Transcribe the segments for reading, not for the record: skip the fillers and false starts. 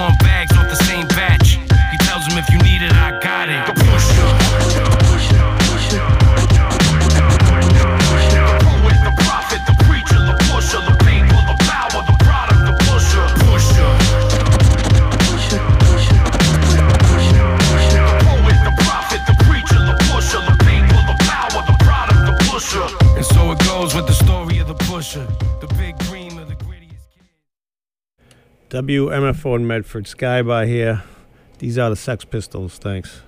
on bags off the same batch. He tells him if you need it, I got it. The pusher. The poet, the prophet, the preacher, the pusher, the paper, the power, the product, the pusher. Pusher. The poet, the prophet, the preacher, the pusher, the paper, the power, the product, the pusher. And so it goes with the story of the pusher, the big dream of the grittiest kid. WMFO in Medford, Skybar here. These are the Sex Pistols. Thanks.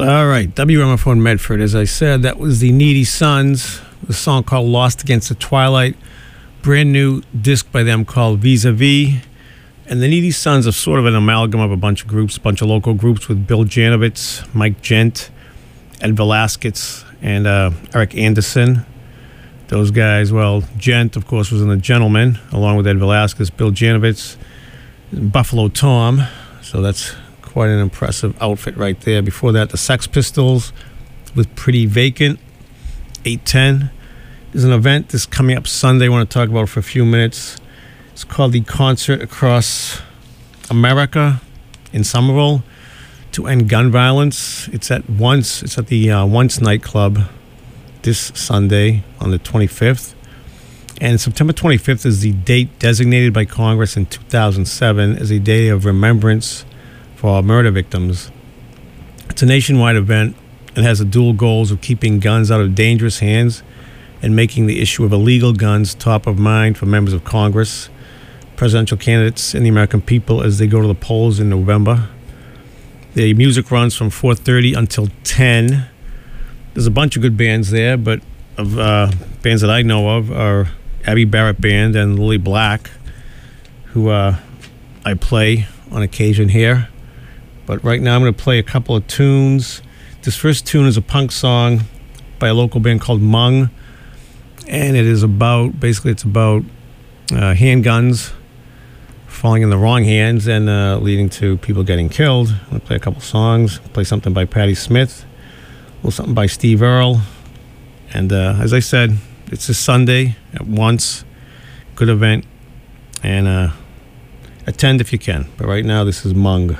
All right, WMFO Medford. As I said, that was the Needy Sons, the song called Lost Against the Twilight, brand new disc by them called Vis-a-Vis. And the Needy Sons are sort of an amalgam of a bunch of groups, a bunch of local groups with Bill Janovitz, Mike Gent, Ed Velasquez, and Eric Anderson. Those guys, well, Gent, of course, was in The Gentlemen, along with Ed Velasquez, Bill Janovitz, Buffalo Tom. So that's quite an impressive outfit right there. Before that, the Sex Pistols with Pretty Vacant, 810. There's an event that's coming up Sunday I want to talk about for a few minutes. It's called the Concert Across America in Somerville to End Gun Violence. It's at the Once nightclub this Sunday on the 25th. And September 25th is the date designated by Congress in 2007 as a day of remembrance for murder victims. It's a nationwide event and has the dual goals of keeping guns out of dangerous hands and making the issue of illegal guns top of mind for members of Congress, presidential candidates, and the American people as they go to the polls in November. The music runs from 4:30 until 10. There's a bunch of good bands there, but of bands that I know of are Abby Barrett Band and Lily Black, who I play on occasion here. But right now I'm going to play a couple of tunes. This first tune is a punk song by a local band called Mung, and it is about handguns falling in the wrong hands and leading to people getting killed. I'm going to play a couple songs, play something by Patti Smith, a little something by Steve Earle. And as I said, it's this Sunday at Once. Good event. And attend if you can. But right now, this is Mung.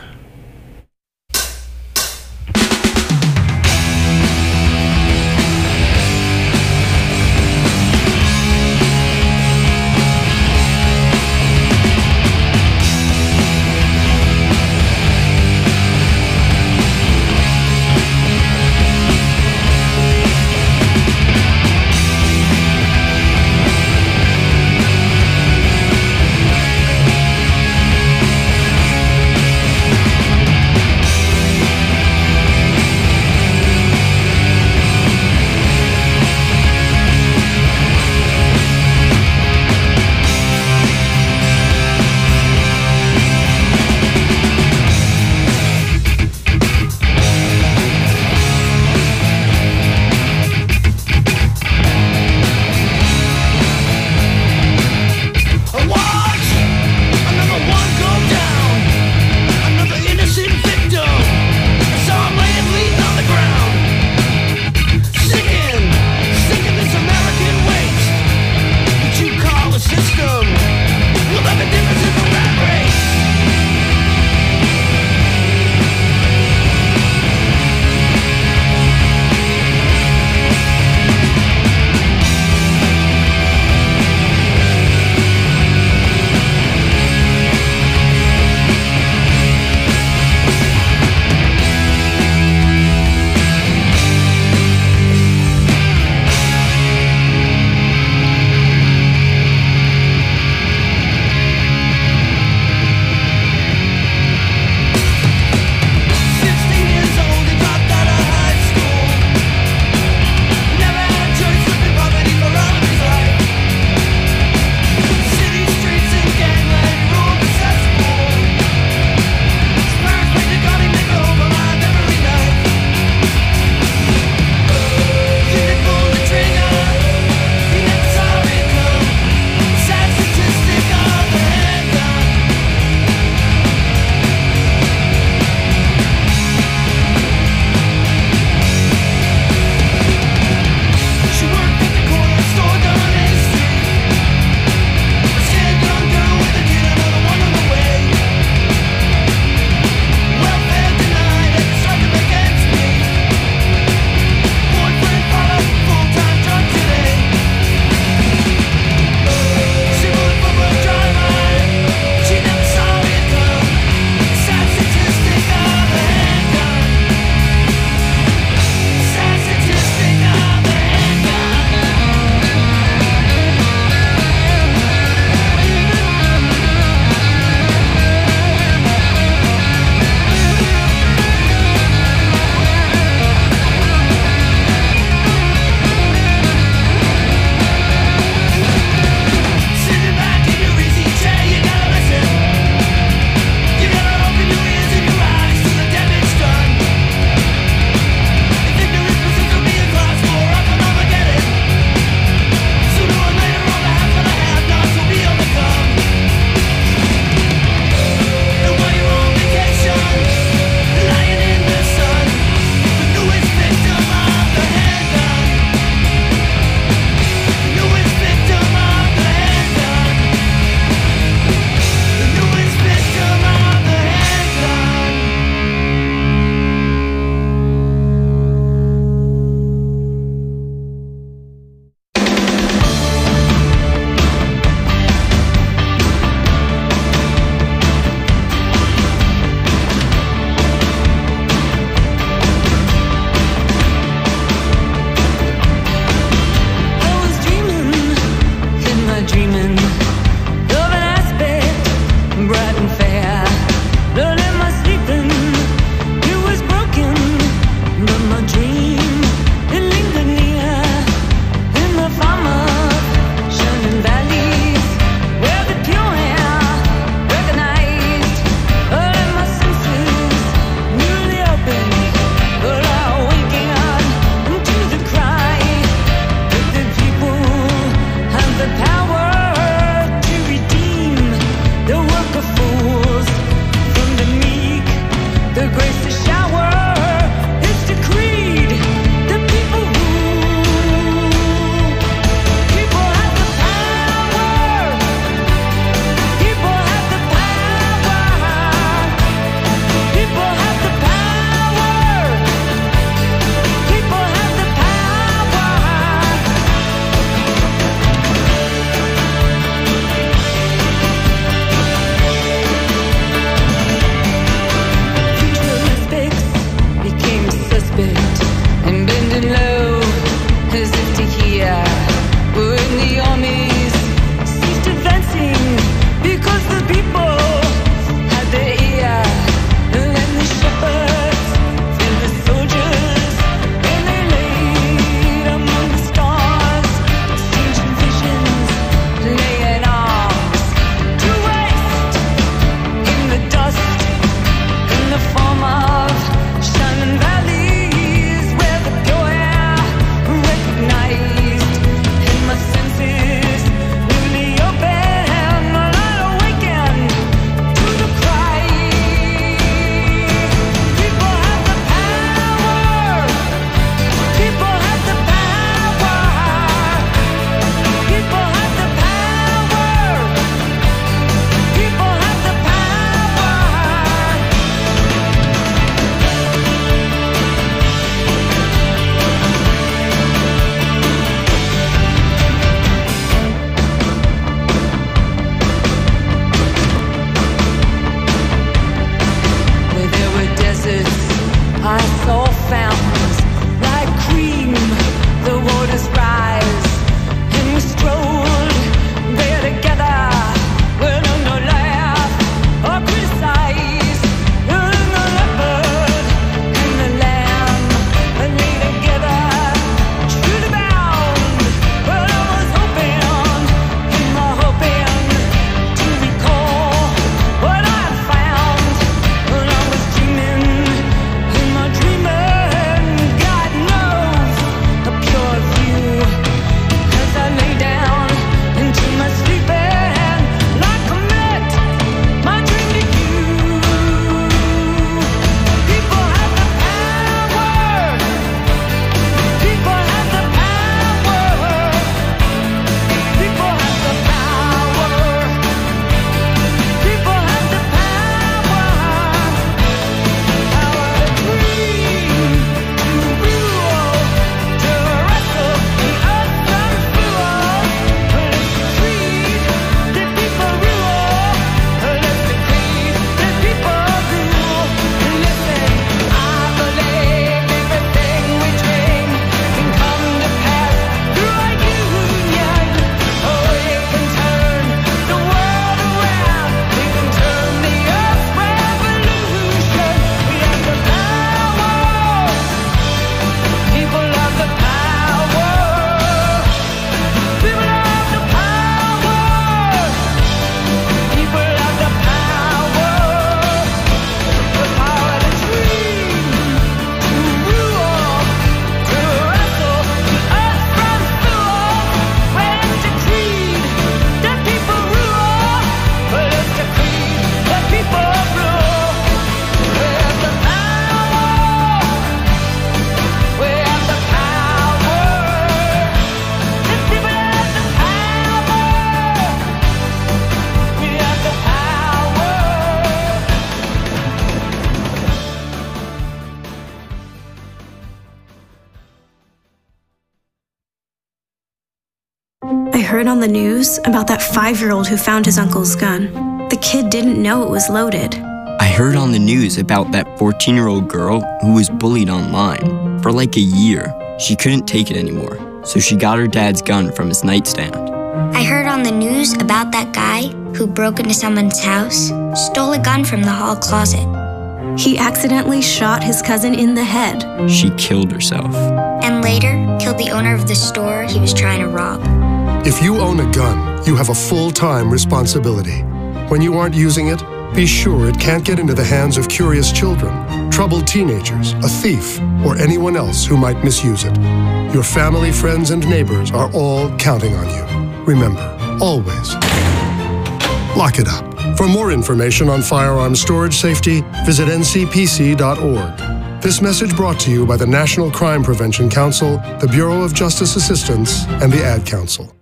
heard on the news about that 5-year-old who found his uncle's gun. The kid didn't know it was loaded. I heard on the news about that 14-year-old girl who was bullied online. For like a year, she couldn't take it anymore, so she got her dad's gun from his nightstand. I heard on the news about that guy who broke into someone's house, stole a gun from the hall closet. He accidentally shot his cousin in the head. She killed herself. And later, killed the owner of the store he was trying to rob. If you own a gun, you have a full-time responsibility. When you aren't using it, be sure it can't get into the hands of curious children, troubled teenagers, a thief, or anyone else who might misuse it. Your family, friends, and neighbors are all counting on you. Remember, always, lock it up. For more information on firearm storage safety, visit ncpc.org. This message brought to you by the National Crime Prevention Council, the Bureau of Justice Assistance, and the Ad Council.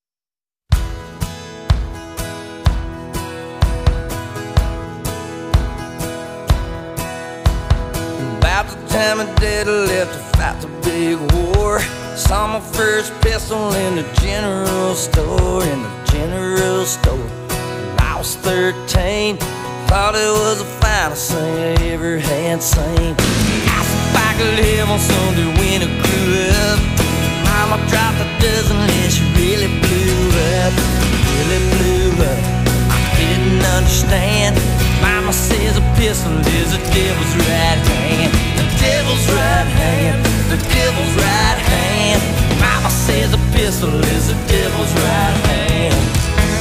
About the time my daddy left to fight the big war, saw my first pistol in the general store, I was 13, thought it was the finest thing I ever had seen. I thought I could live on Sunday when I grew up. Mama dropped a dozen and she really blew up, I didn't understand. Mama says a pistol is the devil's right hand. The devil's right hand, the devil's right hand. Mama says a pistol is the devil's right hand.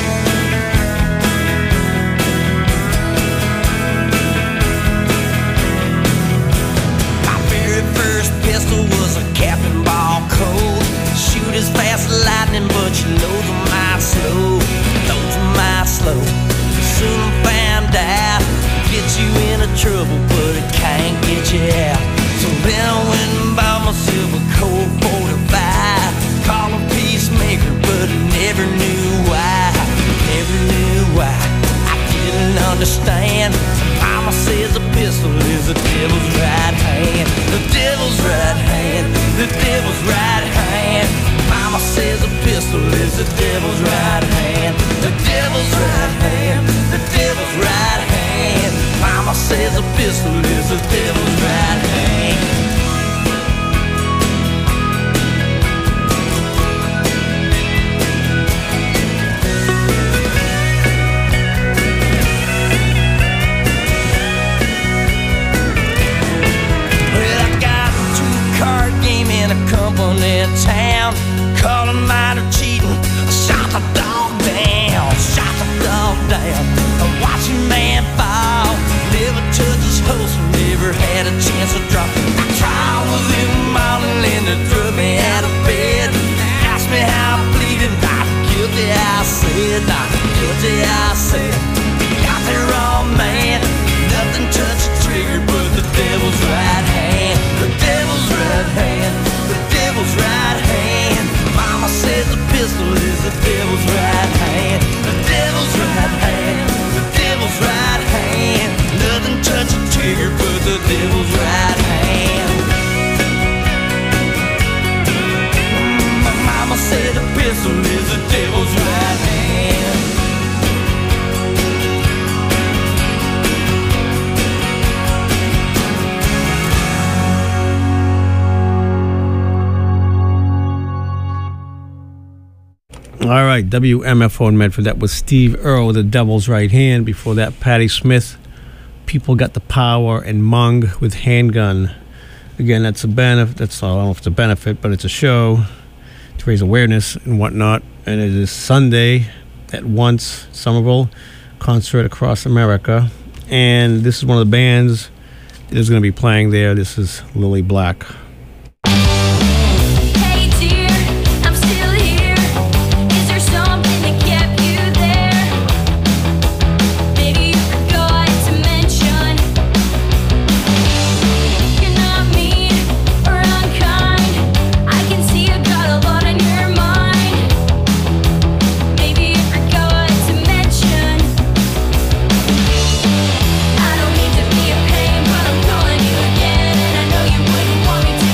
First pistol was a Captain Ball Colt. Shoot as fast as lightning, but you loads them mighty slow. Soon found out, get you into trouble, but it can't get you out. So then I went and bought myself a Colt 45. Call a peacemaker, but I never knew why. I didn't understand. Mama says a pistol is the devil's right hand. The devil's right hand, the devil's right hand. Mama says a pistol is the devil's right hand. The devil's right hand, the devil's right hand. Mama says a pistol is the devil's right hand. In a company town, called a minor cheating. I shot the dog down, I watched a man fall, never touched his holster, never had a chance to drop. My trial was in the morning and they threw me out of bed. Asked me how I'm bleeding, not guilty, I said, not guilty, I said. Got the wrong man, nothing touched the trigger but the devil's right hand. The devil's right hand, the devil's right hand. Mama says the pistol is the devil's right hand. The devil's right hand, the devil's right hand. Nothing touched the trigger but the devil's right hand. My mama said the pistol is the devil's right hand. All right, WMFO in Medford. That was Steve Earle with The Devil's Right Hand. Before that, Patti Smith, People Got the Power, and Mung with Handgun. Again, that's a benefit. That's, I don't know if it's a benefit, but it's a show to raise awareness and whatnot. And it is Sunday at Once Somerville concert across America. And this is one of the bands that is going to be playing there. This is Lily Black. I don't mean to be a pain, but I'm calling you again, and I know you wouldn't want me to.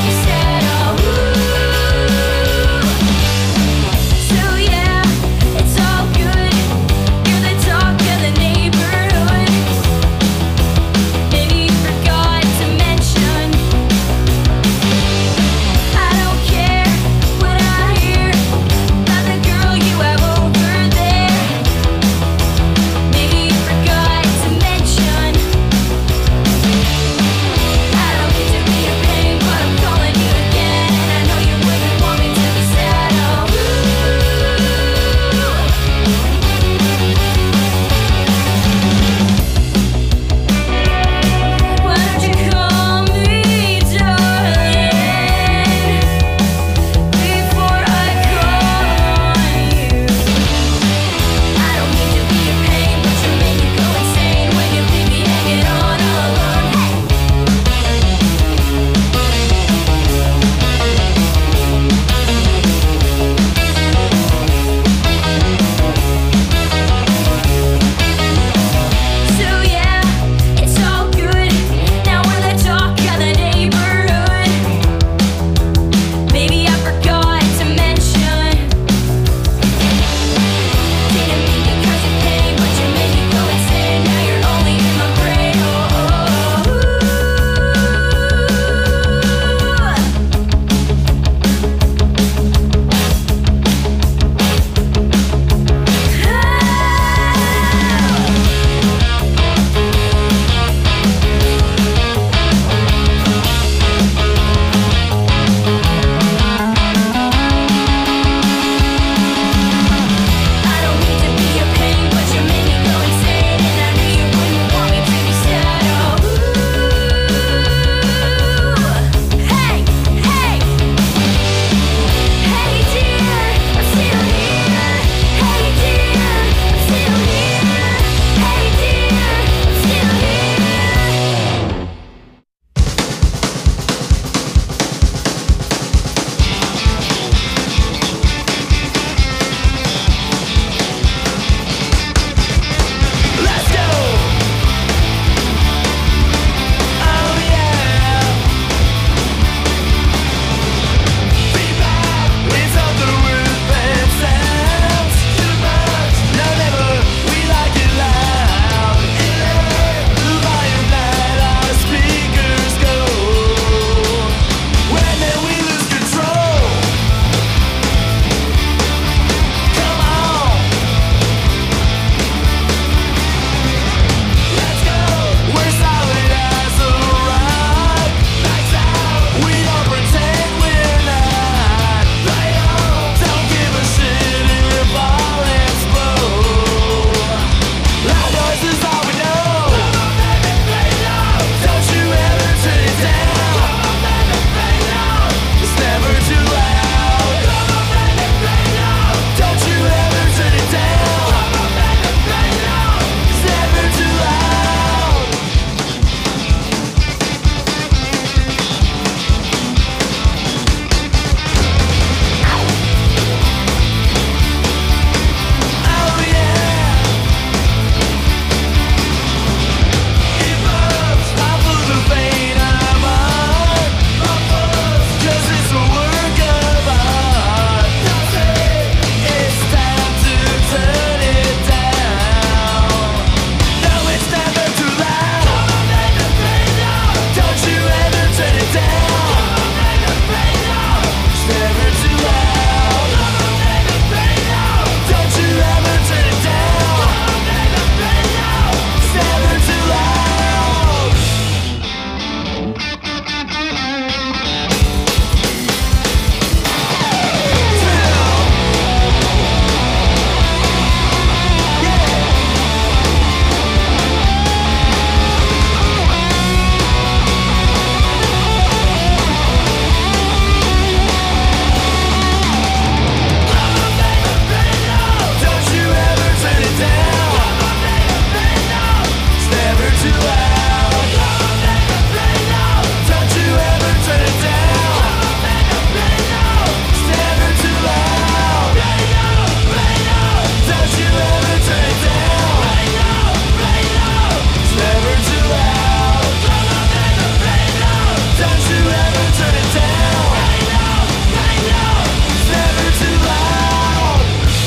turn it down. I know, it's never too loud.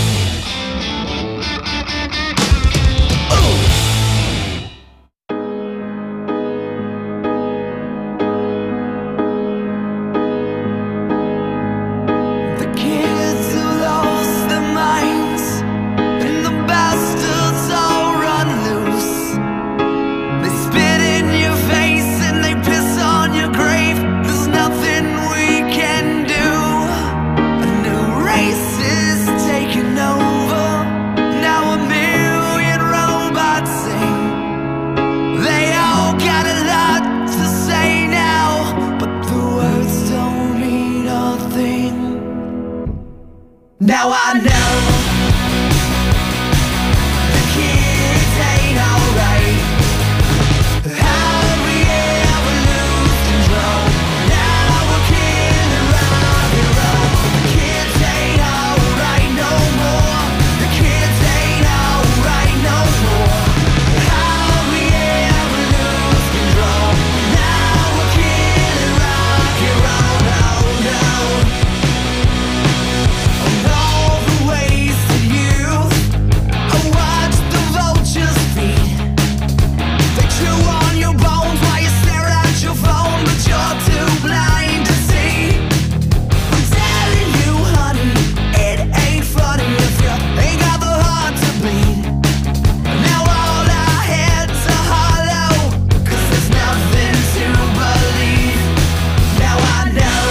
Ooh. The kids who lost their minds and the bastards all run loose. They spit in your face and they piss on your grave. There's nothing we can do. A new race is taking over. Now a million robots sing. They all got a lot to say now, but the words don't mean a thing. Now I know the kids ain't alright. How we ever lose control? Now we're killing rock and roll. The kids ain't alright no more. The kids ain't alright no more. How we ever lose control? Now we're killing rock and roll. No, no. All the wasted youth. I watch the vultures feed. They chew on your bones while you stare at your phone, but you're too blind to see. I'm telling you, honey, it ain't funny if you ain't got the heart to bleed. Now all our heads are hollow, 'cause there's nothing to believe. Now I know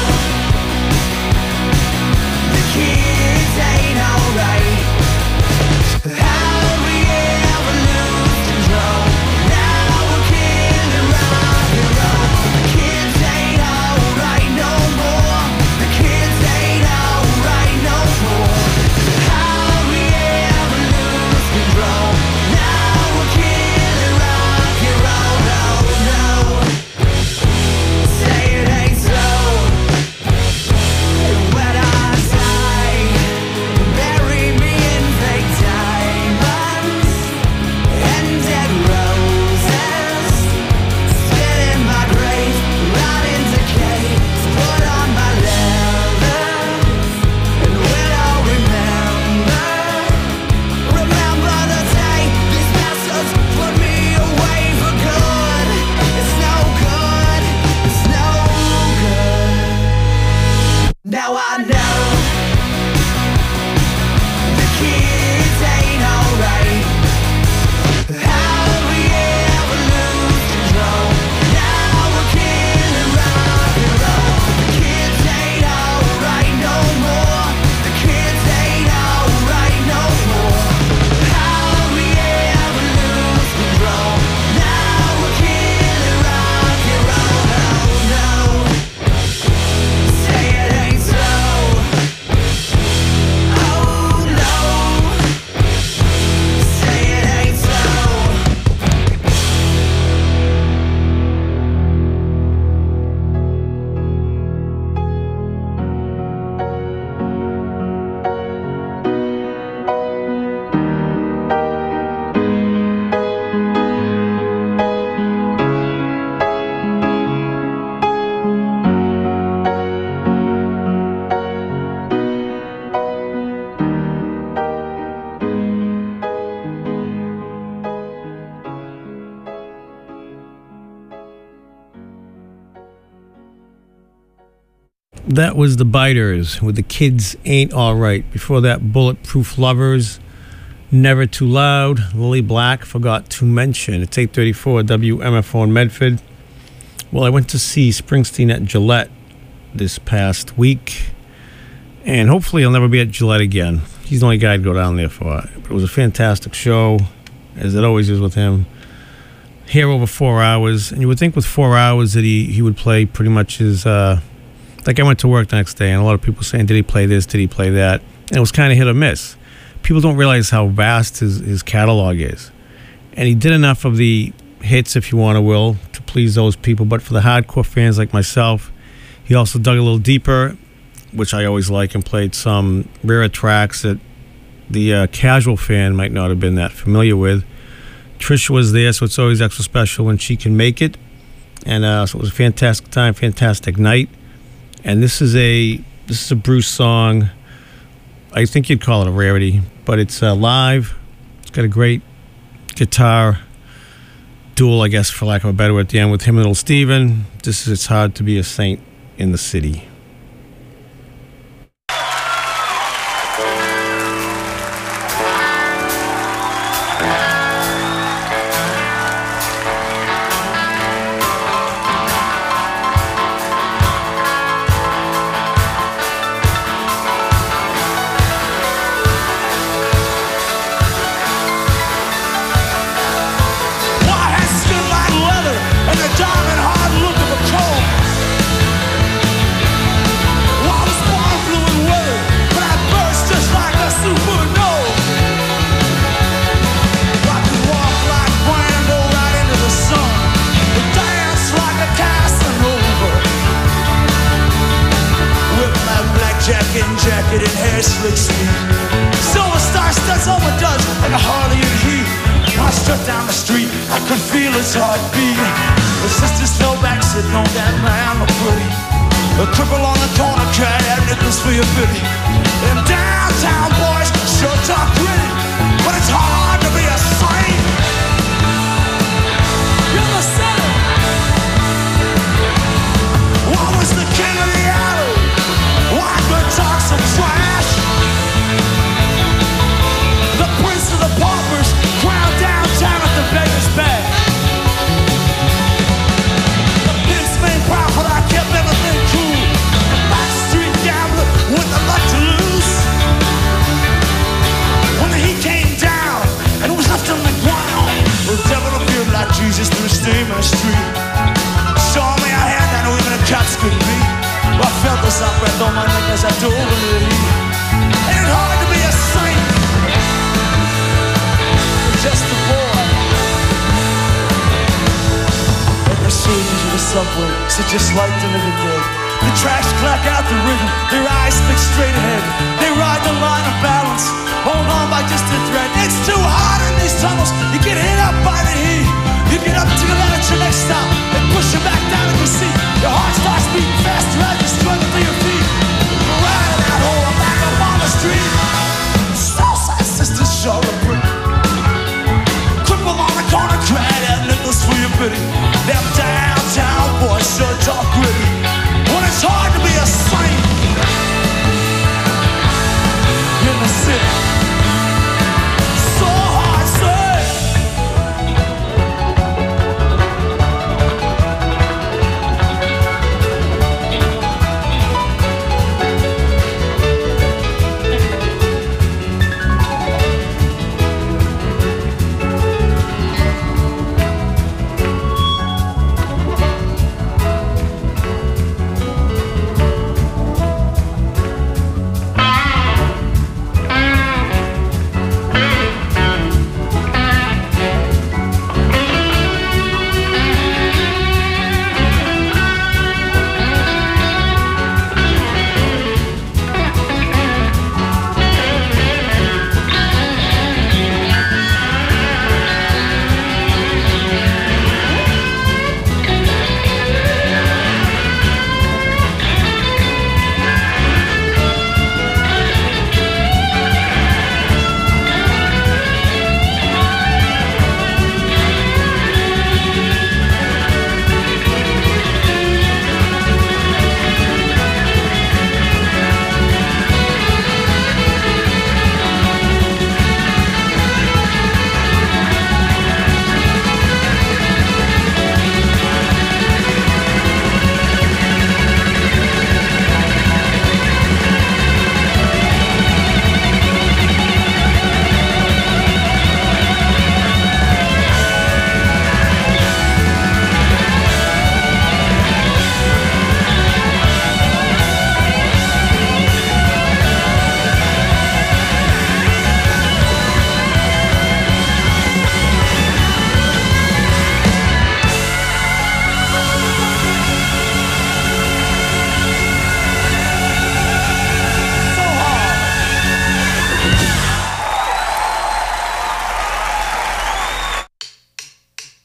the kids ain't alright. How we ever lose control? Now we're killing rock and roll. The kids ain't alright no more. The kids ain't alright no more. How we ever lose control? Now we're killing rock and roll. No, no. Say it ain't so. And when I die, bury me in fake diamonds and dead roses. Spit in my grave, rot in decay. Put on my leather, and we'll all remember the day these bastards put me away for good. It's no good, it's no good. Now I know the kids ain't alright. How we ever lose control? Now we're killing rock and roll. The kids ain't alright no more. The kids ain't alright no more. How we ever lose control? Now we're killing rock and roll. No, no. Say it ain't so. Oh no. Say it ain't so. That was the Biters with The Kids Ain't Alright. Before that, Bulletproof Lovers, Never Too Loud, Lily Black, Forgot to Mention. It's 8:34 WMFO in Medford. Well, I went to see Springsteen at Gillette this past week, and hopefully I'll never be at Gillette again. He's the only guy I'd go down there for. But it was a fantastic show, as it always is with him. Here over 4 hours, and you would think with 4 hours that he would play pretty much his... like I went to work the next day, and a lot of people saying, did he play this, did he play that? And it was kind of hit or miss. People don't realize how vast his catalog is. And he did enough of the hits, if you want to will, to please those people. But for the hardcore fans like myself, he also dug a little deeper, which I always like, and played some rare tracks that the casual fan might not have been that familiar with. Trisha was there, so it's always extra special when she can make it. And so it was a fantastic time, fantastic night. And this is a Bruce song. I think you'd call it a rarity, but it's live. It's got a great guitar duel, I guess, for lack of a better word, at the end with him and Little Steven. This is It's Hard to Be a Saint in the City. Jacket and hair slick smooth. Silver star studs on my duds like a Harley and Heat. When I struck down the street, I could feel his heartbeat. The sisters fell back, sitting on that man, look pretty. A cripple on the corner cried out nickels for your pity. Them downtown boys sure talk pretty, but it's hard to be a saint. You're the city. I was the king of the alley. Why good talk some trash? The prince of the paupers, crowned downtown at the Beggar's Bag. The pimp's main profit, I kept everything cool. The backstreet gambler with the luck to lose. When the heat came down and it was left on the ground, the devil appeared like Jesus through a steam in the street. Showing me a hand that even the cops could beat. I felt the soft breath on my neck as I dove into the heat. Ain't it hard to be a saint? Just a boy. And the soldiers of the subway sit just like the living dead. The tracks clack out the rhythm, their eyes fixed straight ahead. They ride the line of balance, hold on by just a thread. It's too hot in these tunnels, you get hit up by the heat. You get up to the line at your next stop and push you back down in your seat. Your heart starts beating faster as you struggle to your feet. You're riding that hole back up on the street. Southside sisters sure are pretty. Cripple on the corner, cried out nickels for your pity. Them downtown boys sure talk gritty. When it's hard to be a saint in the city. So hard, say.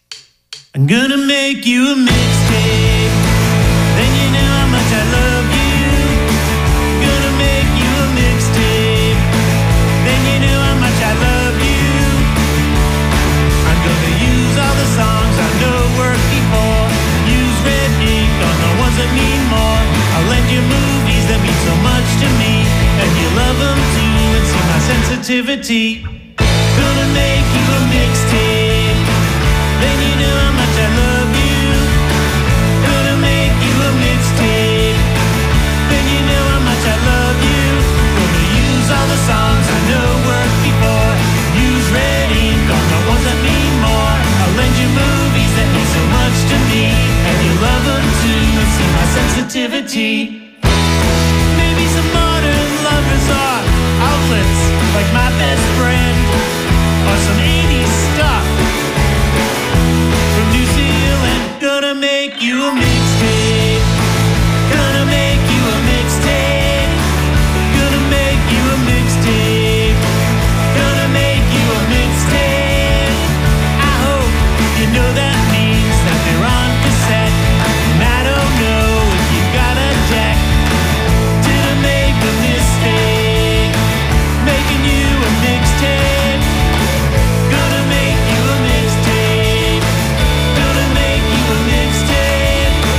I'm gonna make you a mixtape, then you know how much I love you. sensitivity. Gonna make you a mixtape. Then you know how much I love you. Gonna make you a mixtape. Then you know how much I love you. Gonna use all the songs I know worked before. Use red ink on the ones that mean more. I'll lend you movies that mean so much to me, and you love them too. See my sensitivity. Maybe some modern lovers are outlets like My Best Friend, or some 80s stuff from New Zealand. Gonna make you a mixtape. Gonna make you a mixtape. Gonna make you a mixtape. Gonna make you a mixtape. I hope you know that means that they're on cassette. And I don't know if you got a jack. Did I make a mistake making you a mixtape? Gonna make you a mixtape. Gonna make you a mixtape.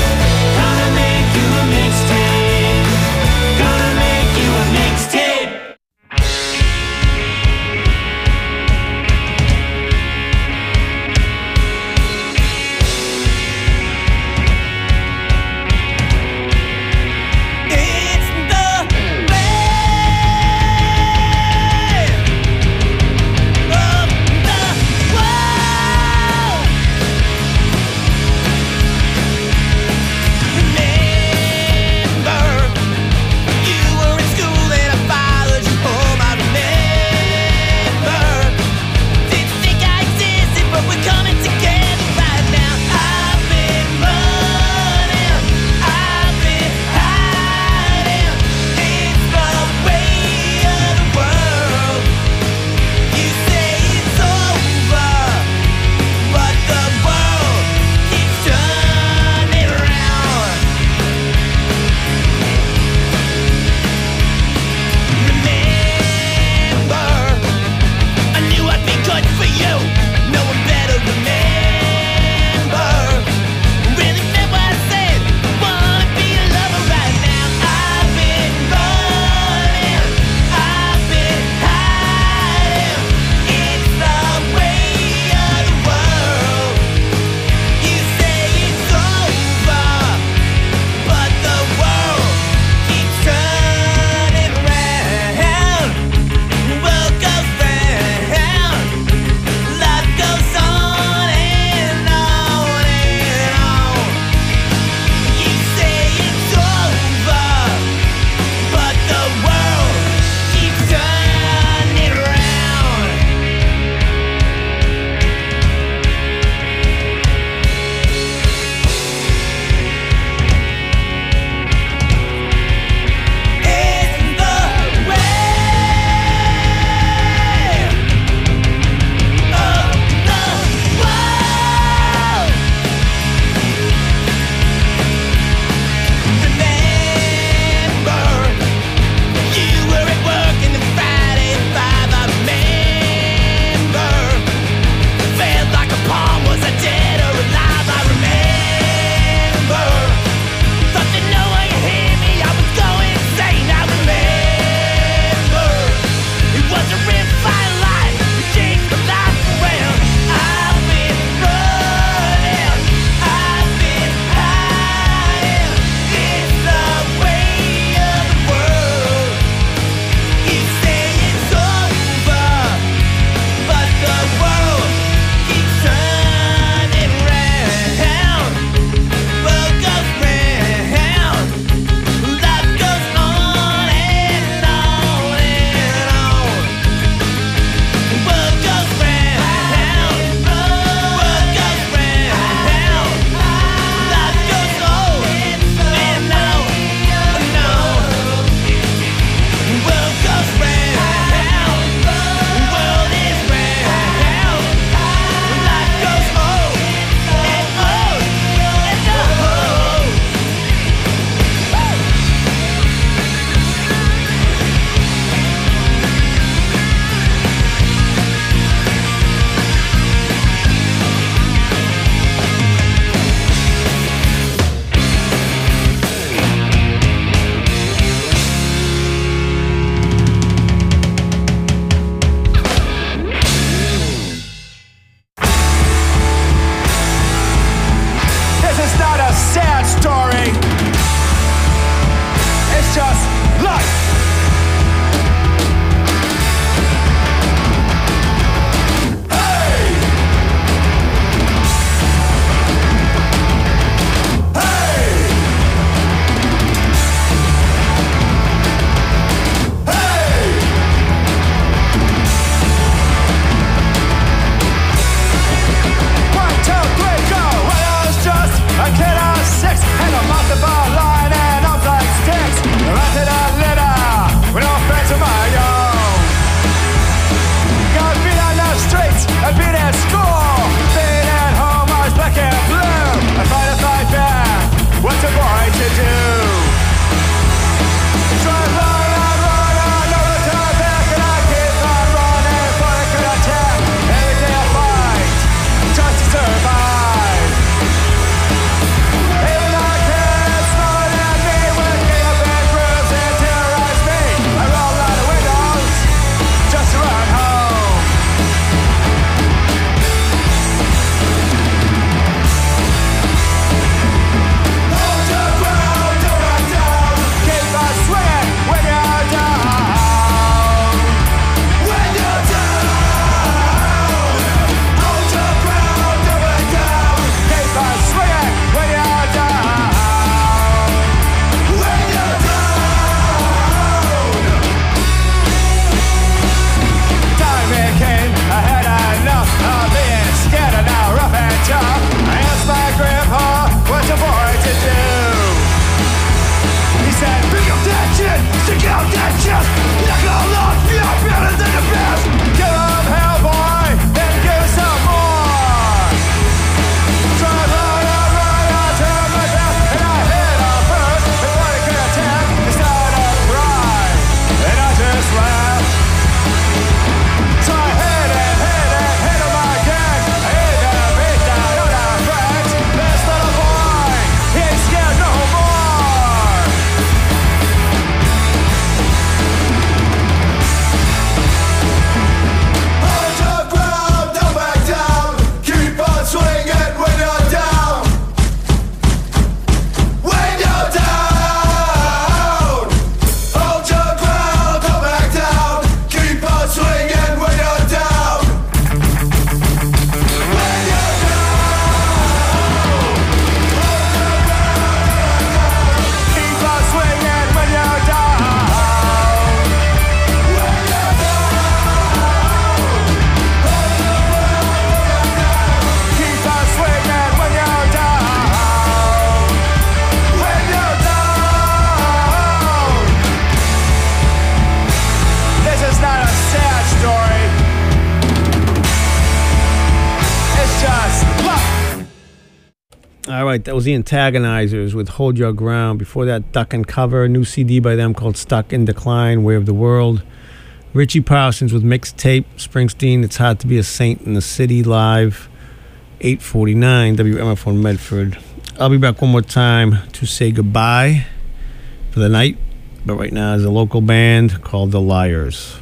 right, that was the Antagonizers with Hold Your Ground. Before that, Duck and Cover, a new CD by them called Stuck in Decline, Way of the World. Richie Parsons with Mixtape, Springsteen, It's Hard to Be a Saint in the City, live, 8:49, WMFO Medford. I'll be back one more time to say goodbye for the night, but right now is a local band called The Liars.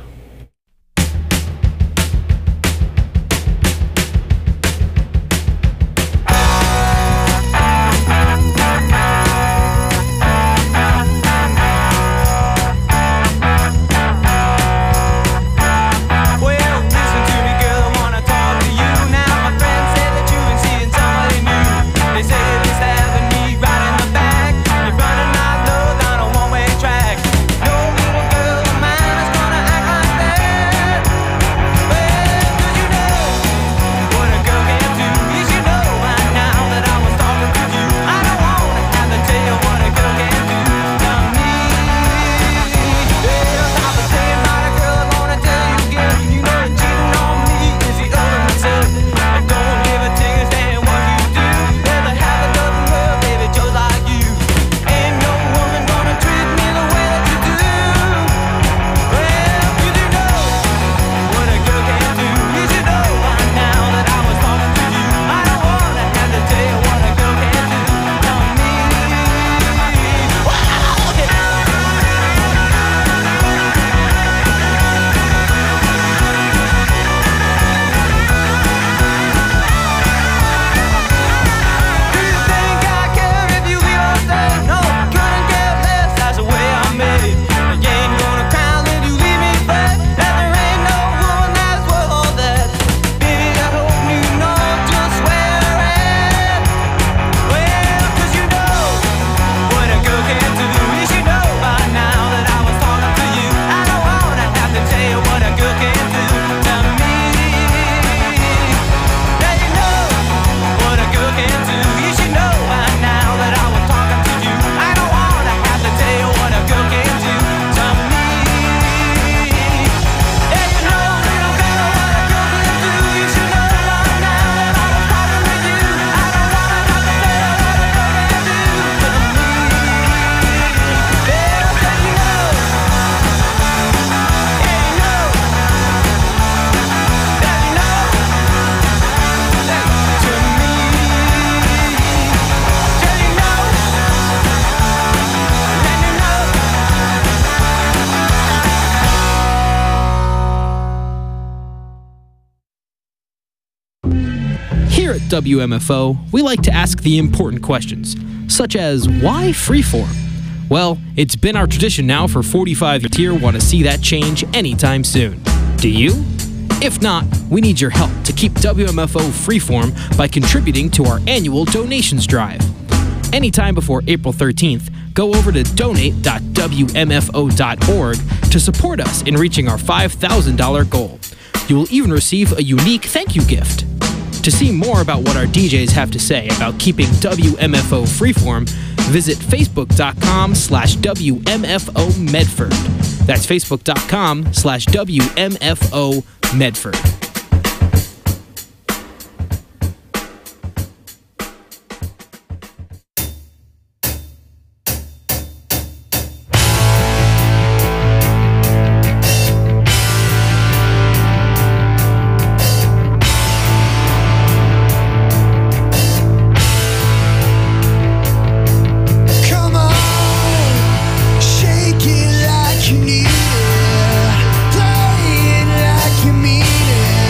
Here at WMFO, we like to ask the important questions, such as, why freeform? Well, it's been our tradition now for 45 years. Here want to see that change anytime soon. Do you? If not, we need your help to keep WMFO freeform by contributing to our annual donations drive. Anytime before April 13th, go over to donate.wmfo.org to support us in reaching our $5,000 goal. You will even receive a unique thank you gift. To see more about what our DJs have to say about keeping WMFO freeform, visit facebook.com/WMFO Medford. That's facebook.com/WMFO Medford. Shake it like you need it, play it like you mean it.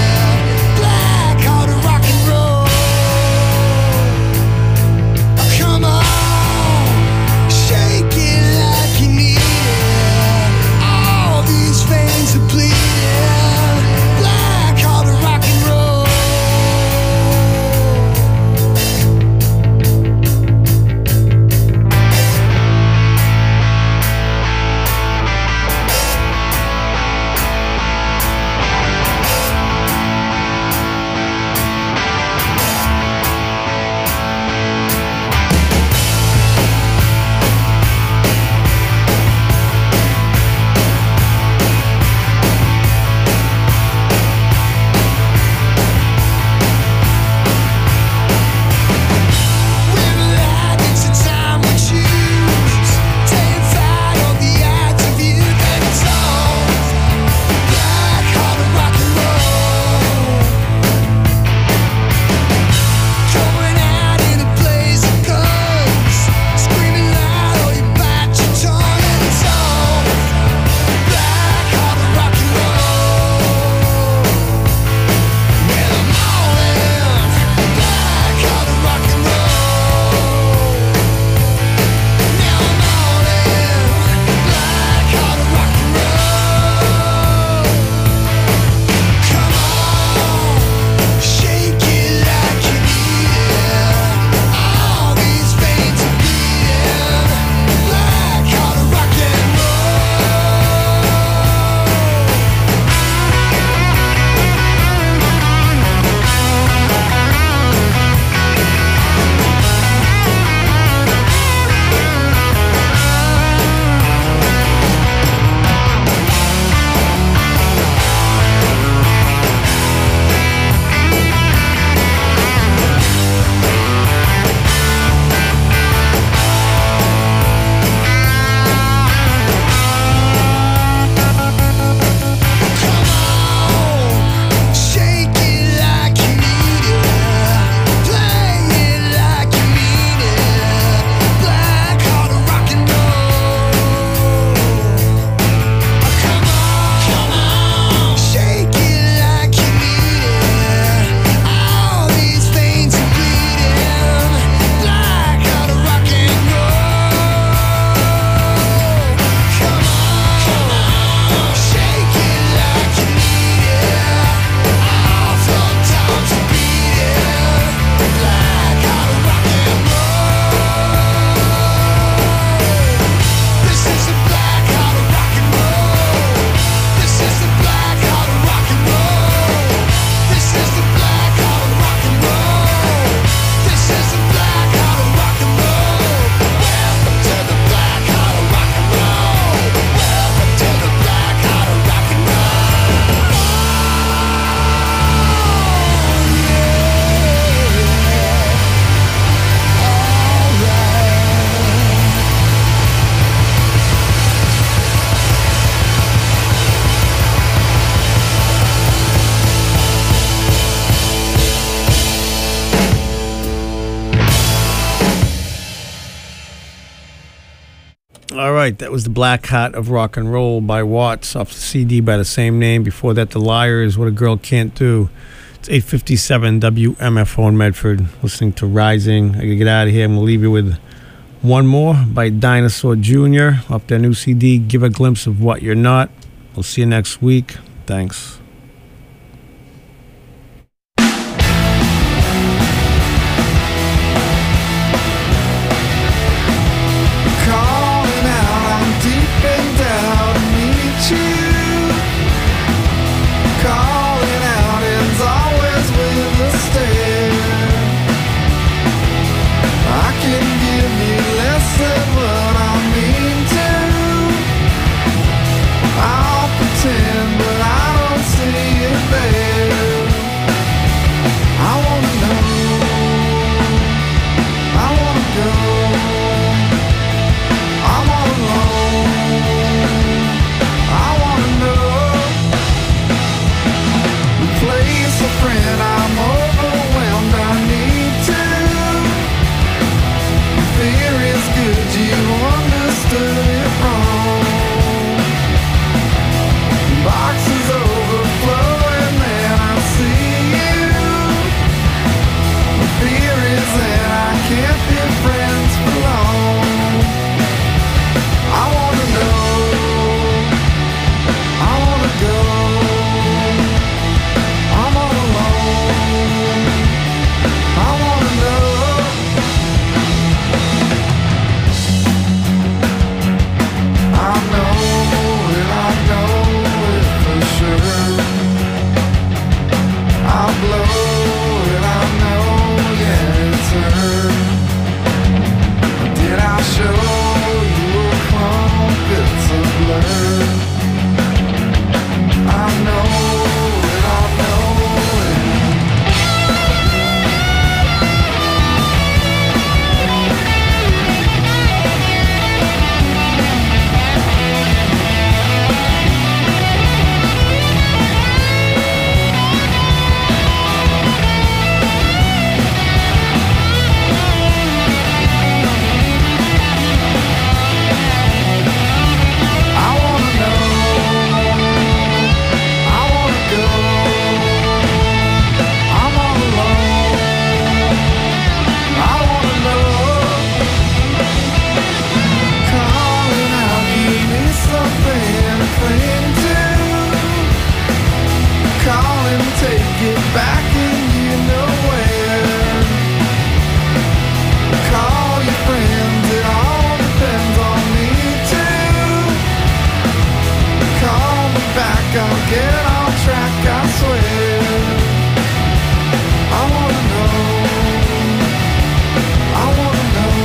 All right, that was The Black Heart of Rock and Roll by Watts off the CD by the same name. Before that, The Liars, What a Girl Can't Do. It's 8:57 WMFO in Medford, listening to Rising. I gotta get out of here, and we'll leave you with one more by Dinosaur Jr. off their new CD, Give a Glimpse of What You're Not. We'll see you next week. Thanks.